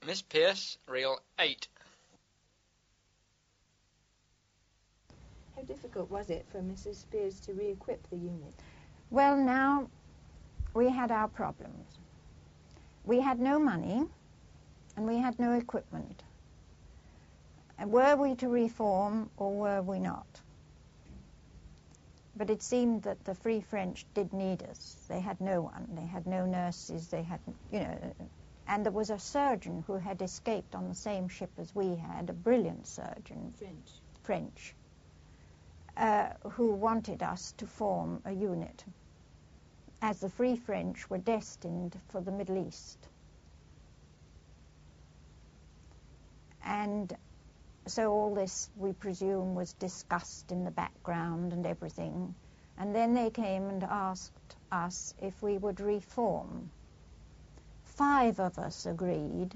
Miss Pearce, reel 8. How difficult was it for Mrs. Spears to re-equip the unit? Well, now, we had our problems. We had no money, and we had no equipment. And were we to reform, or were we not? But it seemed that the Free French did need us. They had no one. They had no nurses. They had, and there was a surgeon who had escaped on the same ship as we had, a brilliant surgeon. French. Who wanted us to form a unit, as the Free French were destined for the Middle East. And so all this, we presume, was discussed in the background and everything. And then they came and asked us if we would reform. 5 of us agreed.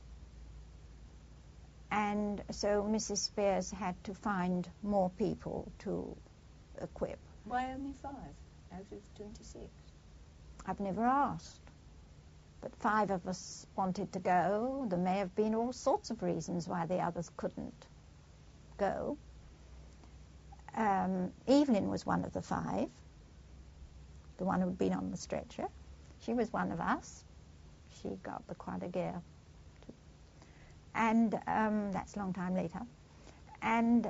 And so Mrs. Spears had to find more people to equip. Why only 5 out of 26? I've never asked. But 5 of us wanted to go. There may have been all sorts of reasons why the others couldn't go. Evelyn was one of the 5, the one who'd been on the stretcher. She was one of us. She got the Croix de Guerre. And that's a long time later. And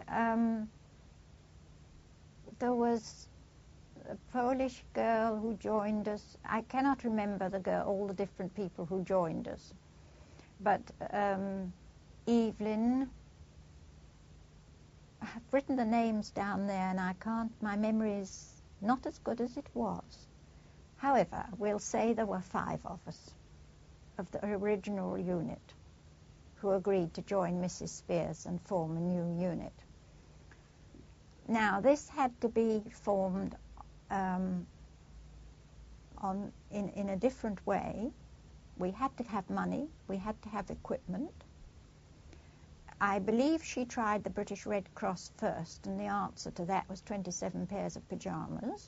there was a Polish girl who joined us. I cannot remember all the different people who joined us. But Evelyn, I've written the names down there and my memory is not as good as it was. However, we'll say there were 5 of us, of the original unit, who agreed to join Mrs. Spears and form a new unit. Now, this had to be formed in a different way. We had to have money. We had to have equipment. I believe she tried the British Red Cross first, and the answer to that was 27 pairs of pyjamas.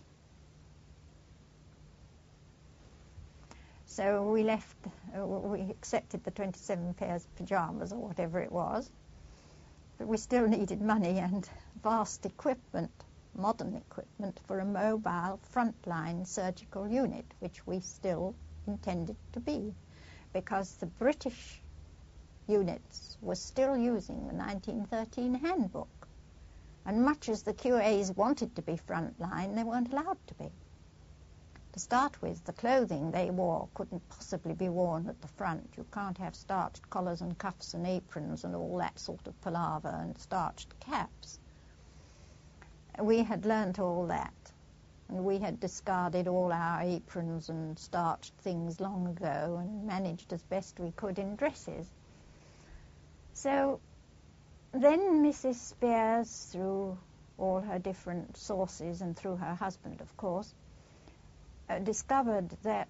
So we accepted the 27 pairs of pyjamas or whatever it was, but we still needed money and vast equipment, modern equipment, for a mobile frontline surgical unit, which we still intended to be, because the British units were still using the 1913 handbook. And much as the QAs wanted to be frontline, they weren't allowed to be. To start with, the clothing they wore couldn't possibly be worn at the front. You can't have starched collars and cuffs and aprons and all that sort of palaver and starched caps. We had learnt all that, and we had discarded all our aprons and starched things long ago and managed as best we could in dresses. So then Mrs. Spears, through all her different sources and through her husband, of course, discovered that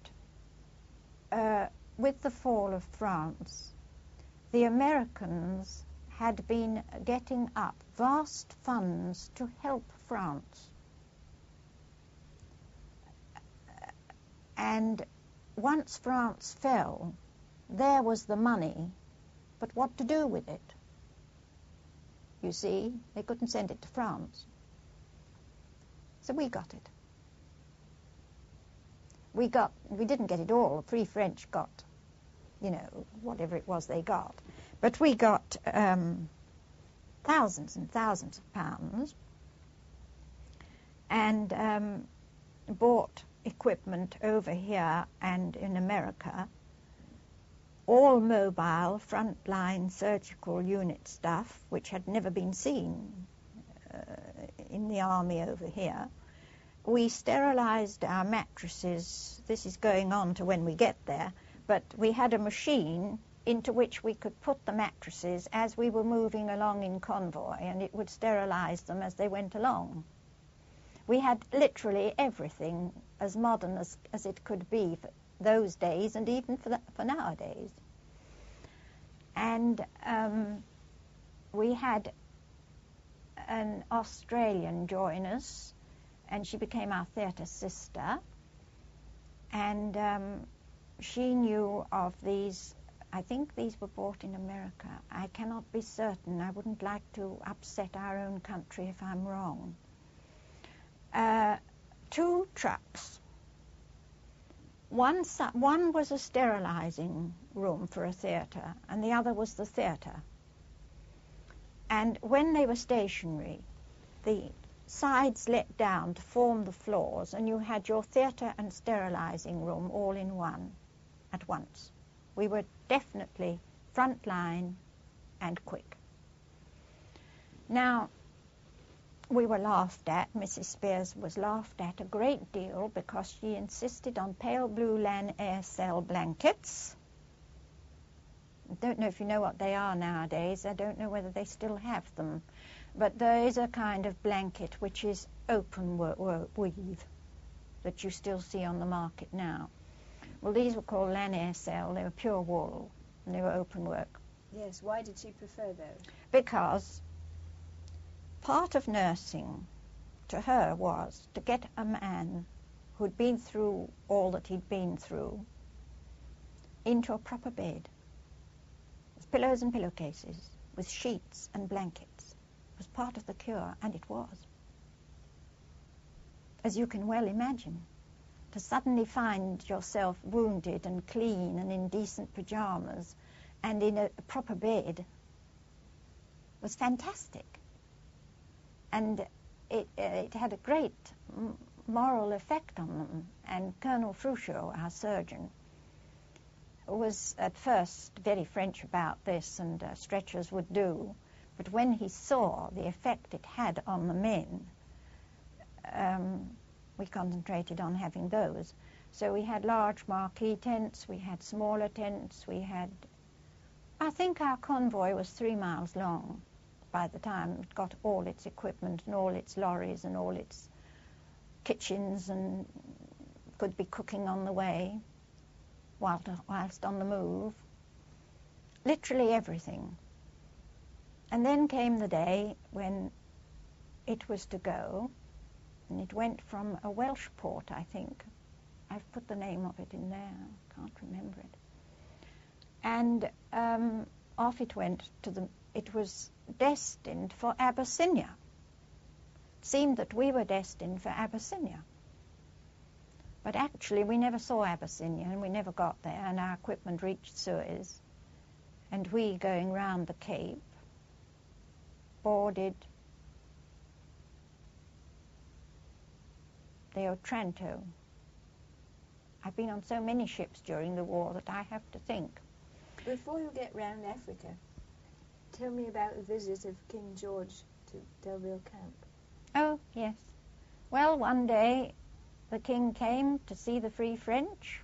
with the fall of France, the Americans had been getting up vast funds to help France. And once France fell, there was the money, but what to do with it? You see, they couldn't send it to France. So we got it. We didn't get it all. The Free French got, whatever it was they got. But we got thousands and thousands of pounds and bought equipment over here and in America, all mobile frontline surgical unit stuff, which had never been seen in the army over here. We sterilized our mattresses. This is going on to when we get there, but we had a machine into which we could put the mattresses as we were moving along in convoy, and it would sterilize them as they went along. We had literally everything as modern as it could be for those days and even for nowadays. And we had an Australian join us, and she became our theatre sister, and she knew of these I think these were bought in America. I cannot be certain. I wouldn't like to upset our own country if I'm wrong. 2 trucks. One was a sterilizing room for a theatre, and the other was the theatre. And when they were stationary, the sides let down to form the floors, and you had your theatre and sterilizing room all in one at once. We were definitely front line and quick. Now, we were laughed at. Mrs. Spiers was laughed at a great deal because she insisted on pale blue Lan Air Cell blankets. I don't know if you know what they are nowadays. I don't know whether they still have them. But there is a kind of blanket which is open weave that you still see on the market now. Well, these were called Lan Air Cell. They were pure wool, and they were open work. Yes, why did she prefer those? Because part of nursing to her was to get a man who'd been through all that he'd been through into a proper bed with pillows and pillowcases, with sheets and blankets. It was part of the cure, and it was. As you can well imagine, to suddenly find yourself wounded and clean and in decent pyjamas and in a proper bed was fantastic. And it had a great moral effect on them. And Colonel Fruchot, our surgeon, was at first very French about this, and stretchers would do. But when he saw the effect it had on the men, we concentrated on having those. So we had large marquee tents, we had smaller tents, we had... I think our convoy was 3 miles long by the time it got all its equipment and all its lorries and all its kitchens, and could be cooking on the way whilst on the move. Literally everything. And then came the day when it was to go, and it went from a Welsh port, I think. I've put the name of it in there. Can't remember it. And off it went to the... It was destined for Abyssinia. It seemed that we were destined for Abyssinia. But actually we never saw Abyssinia, and we never got there, and our equipment reached Suez. And we, going round the Cape, boarded the Otranto. I've been on so many ships during the war that I have to think. Before you get round Africa, tell me about the visit of King George to Delville Camp. Oh, yes. Well, one day the King came to see the Free French,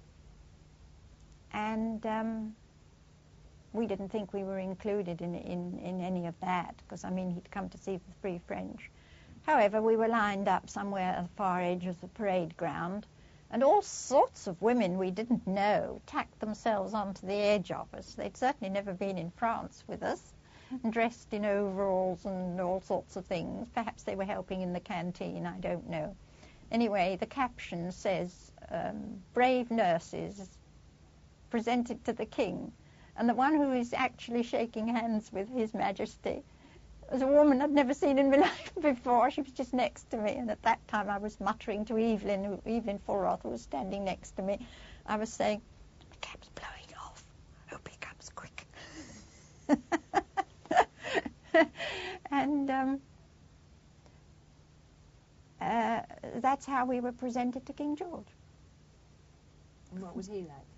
and we didn't think we were included in any of that, because, I mean, he'd come to see the Free French. However, we were lined up somewhere at the far edge of the parade ground, and all sorts of women we didn't know tacked themselves onto the edge of us. They'd certainly never been in France with us, dressed in overalls and all sorts of things. Perhaps they were helping in the canteen, I don't know. Anyway, the caption says, brave nurses presented to the King. And the one who is actually shaking hands with His Majesty was a woman I'd never seen in my life before. She was just next to me, and at that time I was muttering to Evelyn Fulroth, who was standing next to me. I was saying, the cap's blowing off. Hope he comes quick. And that's how we were presented to King George. And what was he like?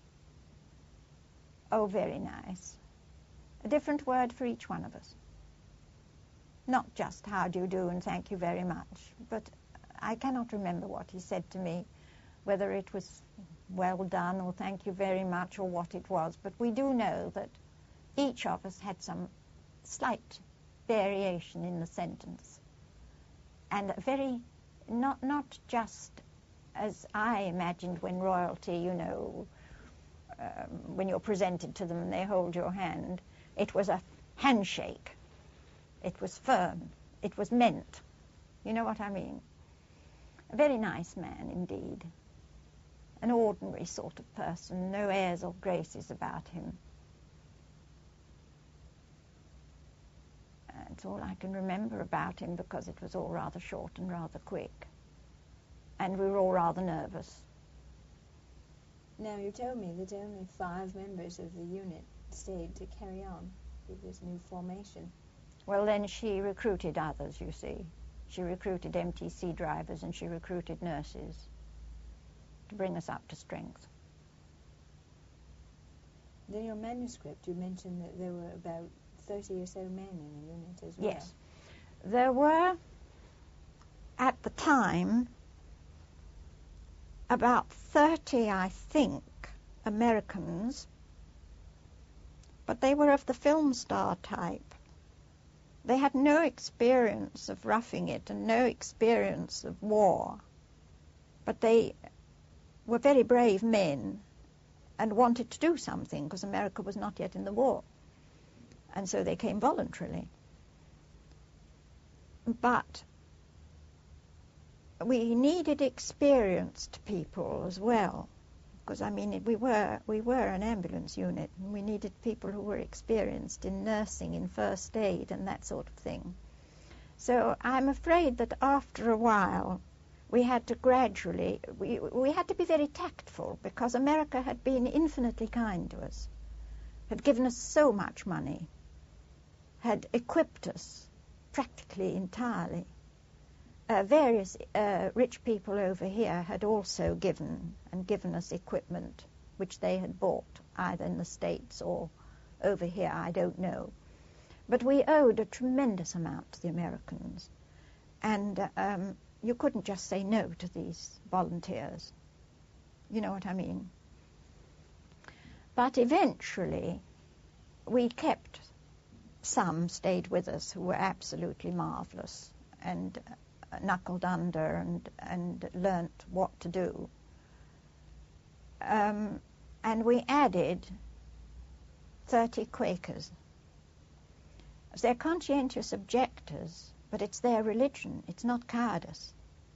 Oh, very nice. A different word for each one of us. Not just how do you do and thank you very much, but I cannot remember what he said to me, whether it was well done or thank you very much or what it was, but we do know that each of us had some slight variation in the sentence, and very, not just as I imagined when royalty, you know, when you're presented to them and they hold your hand. It was a handshake. It was firm. It was meant. You know what I mean? A very nice man indeed. an ordinary sort of person, no airs or graces about him. That's all I can remember about him, because it was all rather short and rather quick. And we were all rather nervous. Now, you told me that only 5 members of the unit stayed to carry on with this new formation. Well, then she recruited others, you see. She recruited MTC drivers and she recruited nurses to bring us up to strength. In your manuscript, you mentioned that there were about 30 or so men in the unit as well. Yes. There were, at the time, about 30, I think, Americans, but they were of the film star type. They had no experience of roughing it and no experience of war, but they were very brave men and wanted to do something because America was not yet in the war, and so they came voluntarily. But we needed experienced people as well, because I mean we were an ambulance unit, and we needed people who were experienced in nursing, in first aid, and that sort of thing. So I'm afraid that after a while we had to gradually, we had to be very tactful, because America had been infinitely kind to us, had given us so much money, had equipped us practically entirely. Various rich people over here had also given us equipment which they had bought either in the States or over here, I don't know. But we owed a tremendous amount to the Americans, and you couldn't just say no to these volunteers. You know what I mean? But eventually we kept, some stayed with us who were absolutely marvelous and knuckled under and learnt what to do. And we added 30 Quakers. They're conscientious objectors, but it's their religion. It's not cowardice.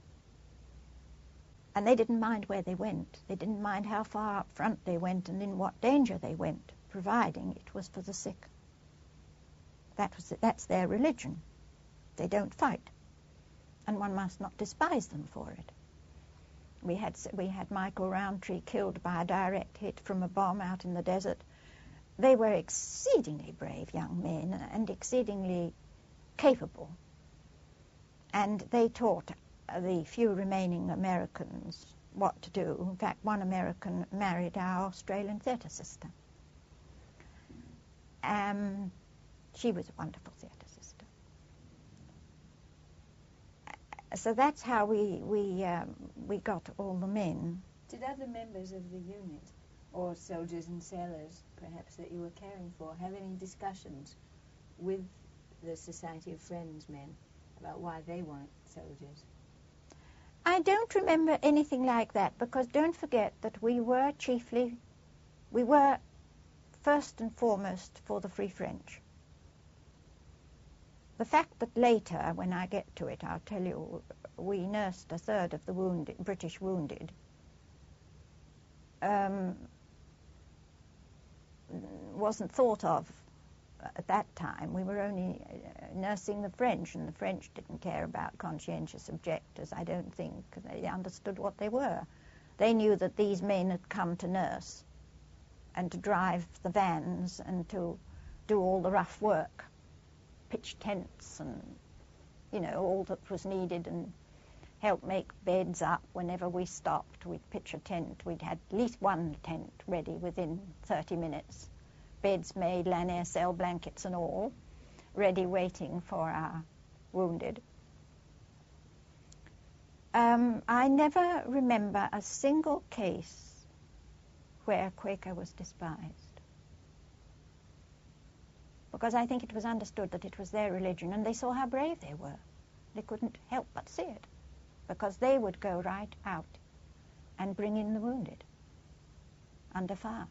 And they didn't mind where they went. They didn't mind how far up front they went and in what danger they went, providing it was for the sick. That's their religion. They don't fight, and one must not despise them for it. We had Michael Rowntree killed by a direct hit from a bomb out in the desert. They were exceedingly brave young men and exceedingly capable, and they taught the few remaining Americans what to do. In fact, one American married our Australian theatre sister. She was a wonderful theatre sister. So that's how we got all the men. Did other members of the unit, or soldiers and sailors perhaps that you were caring for, have any discussions with the Society of Friends men about why they weren't soldiers? I don't remember anything like that, because don't forget that we were first and foremost for the Free French. The fact that later, when I get to it, I'll tell you, we nursed a third of the British wounded, wasn't thought of at that time. We were only nursing the French, and the French didn't care about conscientious objectors, I don't think. They understood what they were. They knew that these men had come to nurse and to drive the vans and to do all the rough work, pitch tents and, you know, all that was needed, and help make beds up. Whenever we stopped, we'd pitch a tent. We'd had at least one tent ready within 30 minutes. Beds made, lanier cell blankets and all, ready waiting for our wounded. I never remember a single case where a Quaker was despised, because I think it was understood that it was their religion, and they saw how brave they were. They couldn't help but see it, because they would go right out and bring in the wounded under fire.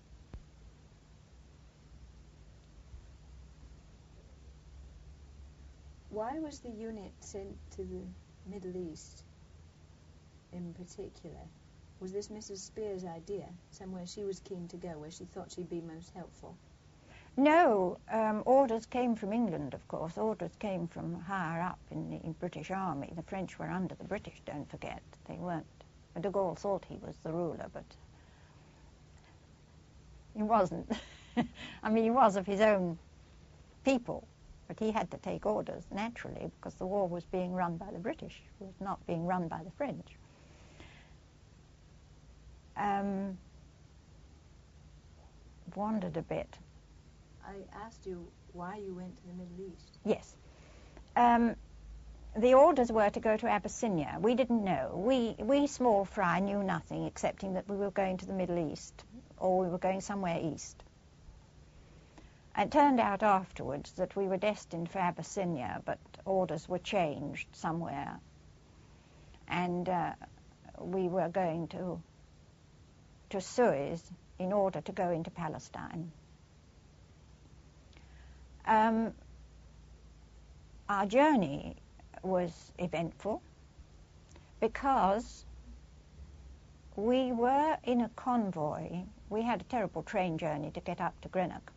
Why was the unit sent to the Middle East in particular? Was this Mrs. Spear's idea, somewhere she was keen to go, where she thought she'd be most helpful? No, orders came from England, of course. Orders came from higher up in the British Army. The French were under the British, don't forget. They weren't. De Gaulle thought he was the ruler, but he wasn't. I mean, he was of his own people, but he had to take orders, naturally, because the war was being run by the British. It was not being run by the French. Wandered a bit. I asked you why you went to the Middle East. Yes. The orders were to go to Abyssinia. We didn't know. We small fry knew nothing excepting that we were going to the Middle East, or we were going somewhere east. It turned out afterwards that we were destined for Abyssinia, but orders were changed somewhere, and we were going to Suez in order to go into Palestine. Our journey was eventful because we were in a convoy. We had a terrible train journey to get up to Greenock.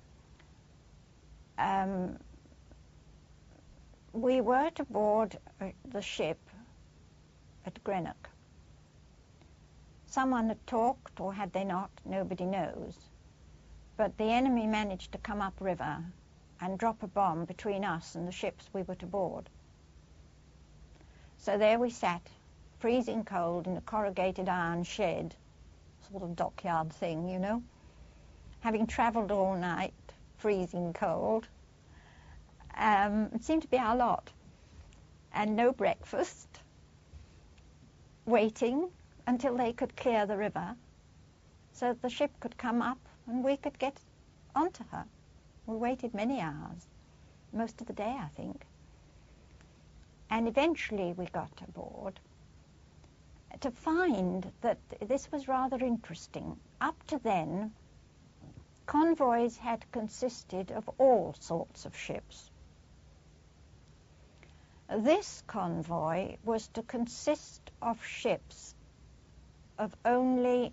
We were to board the ship at Greenock. Someone had talked, or had they not, nobody knows. But the enemy managed to come upriver and drop a bomb between us and the ships we were to board. So there we sat, freezing cold in a corrugated iron shed, sort of dockyard thing, you know, having travelled all night, freezing cold. It seemed to be our lot. And no breakfast, waiting until they could clear the river so that the ship could come up and we could get onto her. We waited many hours, most of the day, I think. And eventually we got aboard to find that this was rather interesting. Up to then, convoys had consisted of all sorts of ships. This convoy was to consist of ships of only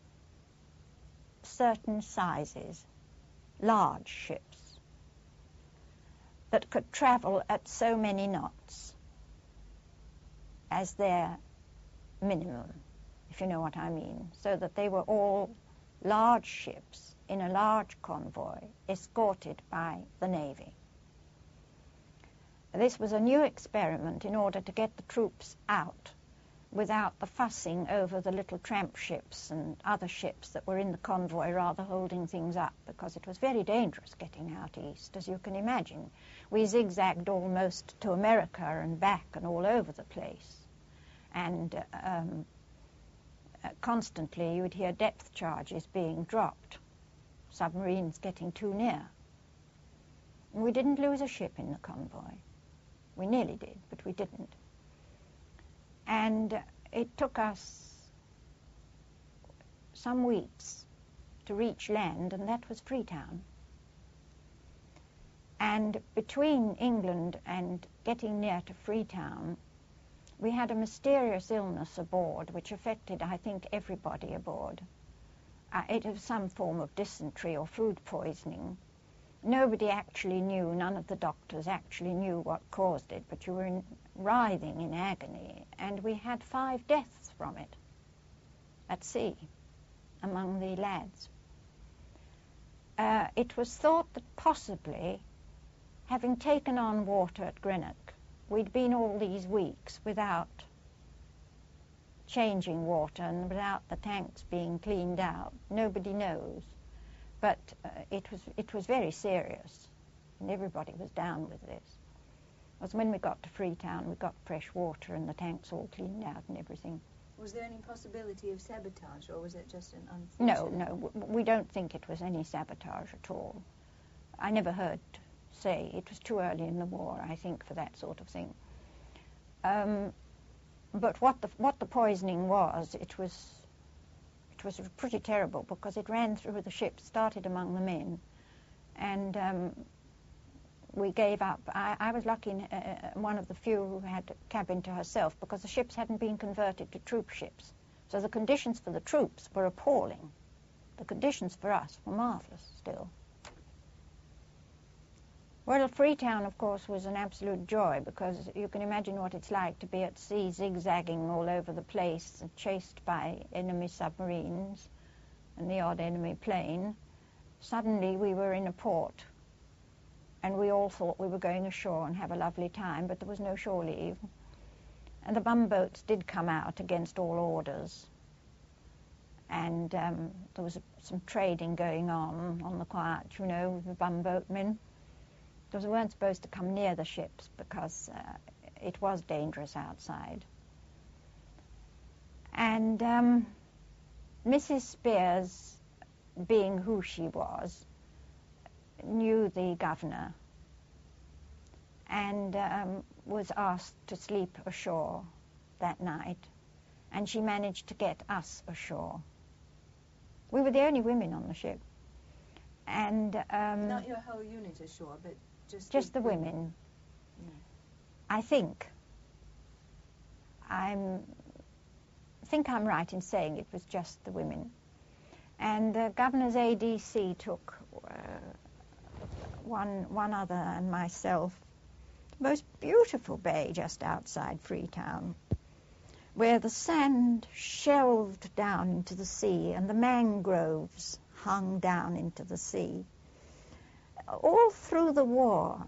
certain sizes, large ships, that could travel at so many knots as their minimum, if you know what I mean, so that they were all large ships in a large convoy escorted by the Navy. This was a new experiment in order to get the troops out without the fussing over the little tramp ships and other ships that were in the convoy rather holding things up, because it was very dangerous getting out east, as you can imagine. We zigzagged almost to America and back and all over the place. And constantly you would hear depth charges being dropped, submarines getting too near. And we didn't lose a ship in the convoy. We nearly did, but we didn't. And it took us some weeks to reach land, and that was Freetown. And between England and getting near to Freetown, we had a mysterious illness aboard which affected, I think, everybody aboard. It was some form of dysentery or food poisoning. Nobody actually knew, none of the doctors actually knew what caused it, but you were writhing in agony, and we had 5 deaths from it at sea among the lads. It was thought that possibly, having taken on water at Greenock, we'd been all these weeks without changing water and without the tanks being cleaned out. Nobody knows. But it was very serious, and everybody was down with this. It was when we got to Freetown, we got fresh water and the tanks all cleaned out and everything. Was there any possibility of sabotage, or was it just an unfortunate... No, we don't think it was any sabotage at all. I never heard say it was too early in the war, I think, for that sort of thing. But what the poisoning was, it was pretty terrible, because it ran through the ship, started among the men, and we gave up. I was lucky, one of the few who had a cabin to herself, because the ships hadn't been converted to troop ships. So the conditions for the troops were appalling. The conditions for us were marvellous still. Well, Freetown, of course, was an absolute joy, because you can imagine what it's like to be at sea zigzagging all over the place, chased by enemy submarines and the odd enemy plane. Suddenly we were in a port, and we all thought we were going ashore and have a lovely time, but there was no shore leave. And the bumboats did come out against all orders. And there was some trading going on the quiet, you know, with the bumboatmen. Because we weren't supposed to come near the ships because it was dangerous outside. And Mrs. Spears, being who she was, knew the governor and was asked to sleep ashore that night. And she managed to get us ashore. We were the only women on the ship. And not your whole unit ashore, but just the women. Yeah. I think I'm right in saying it was just the women. And the governor's ADC took one other and myself. Most beautiful bay just outside Freetown, where the sand shelved down into the sea and the mangroves hung down into the sea. All through the war,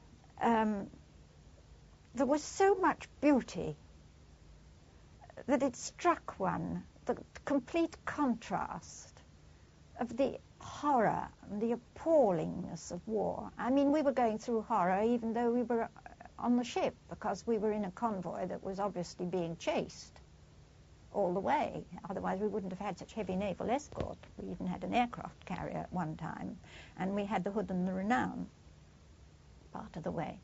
there was so much beauty that it struck one, the complete contrast of the horror and the appallingness of war. I mean, we were going through horror even though we were on the ship, because we were in a convoy that was obviously being chased all the way. Otherwise we wouldn't have had such heavy naval escort. We even had an aircraft carrier at one time, and we had the Hood and the Renown part of the way.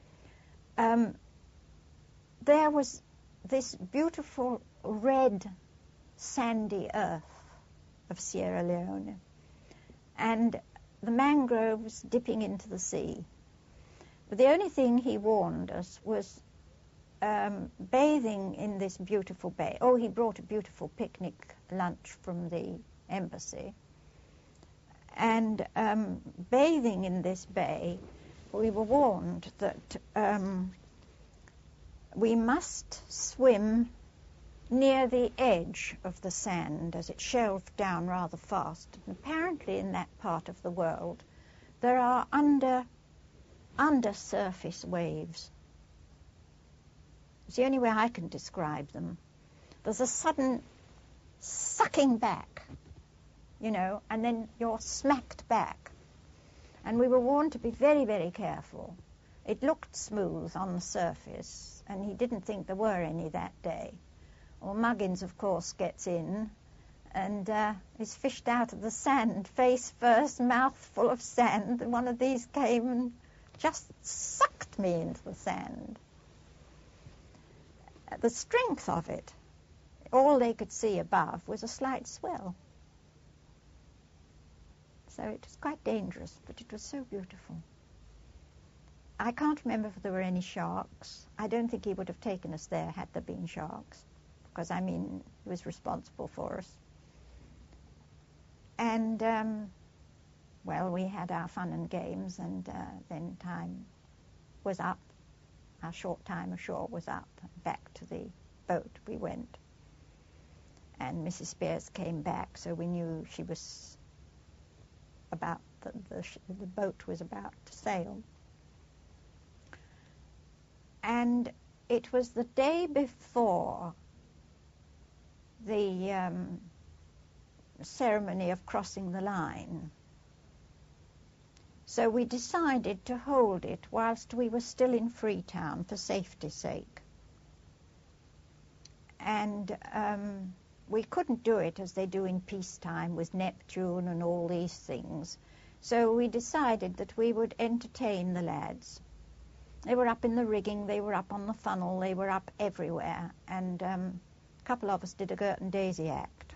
There was this beautiful red sandy earth of Sierra Leone, and the mangroves dipping into the sea. But the only thing he warned us was bathing in this beautiful bay. Oh, he brought a beautiful picnic lunch from the embassy. And bathing in this bay, we were warned that we must swim near the edge of the sand as it shelved down rather fast. And apparently in that part of the world there are undersurface waves. It's the only way I can describe them. There's a sudden sucking back, you know, and then you're smacked back. And we were warned to be very, very careful. It looked smooth on the surface, and he didn't think there were any that day. Well, Muggins, of course, gets in and is fished out of the sand, face first, mouth full of sand, and one of these came and just sucked me into the sand. The strength of it, all they could see above was a slight swell. So it was quite dangerous, but it was so beautiful. I can't remember if there were any sharks. I don't think he would have taken us there had there been sharks, because, I mean, he was responsible for us. And, well, we had our fun and games, and then time was up. Our short time ashore was up. Back to the boat we went. And Mrs. Spears came back, so we knew she was about, the boat was about to sail. And it was the day before the ceremony of crossing the line. So we decided to hold it whilst we were still in Freetown for safety's sake. And we couldn't do it as they do in peacetime with Neptune and all these things. So we decided that we would entertain the lads. They were up in the rigging, they were up on the funnel, they were up everywhere. And a couple of us did a Gert and Daisy act.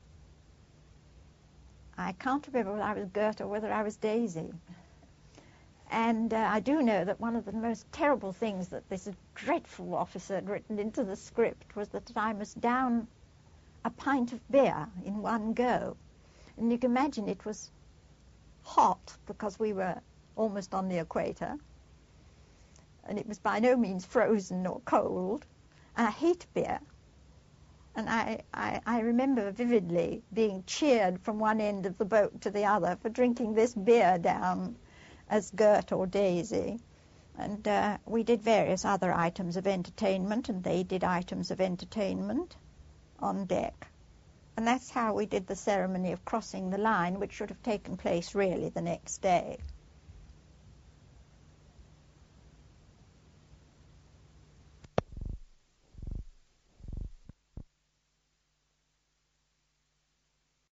I can't remember whether I was Gert or whether I was Daisy. And I do know that one of the most terrible things that this dreadful officer had written into the script was that I was down a pint of beer in one go. And you can imagine it was hot because we were almost on the equator. And it was by no means frozen or cold. And I hate beer. And I remember vividly being cheered from one end of the boat to the other for drinking this beer down as Gert or Daisy. And we did various other items of entertainment, and they did items of entertainment on deck. And that's how we did the ceremony of crossing the line, which should have taken place really the next day.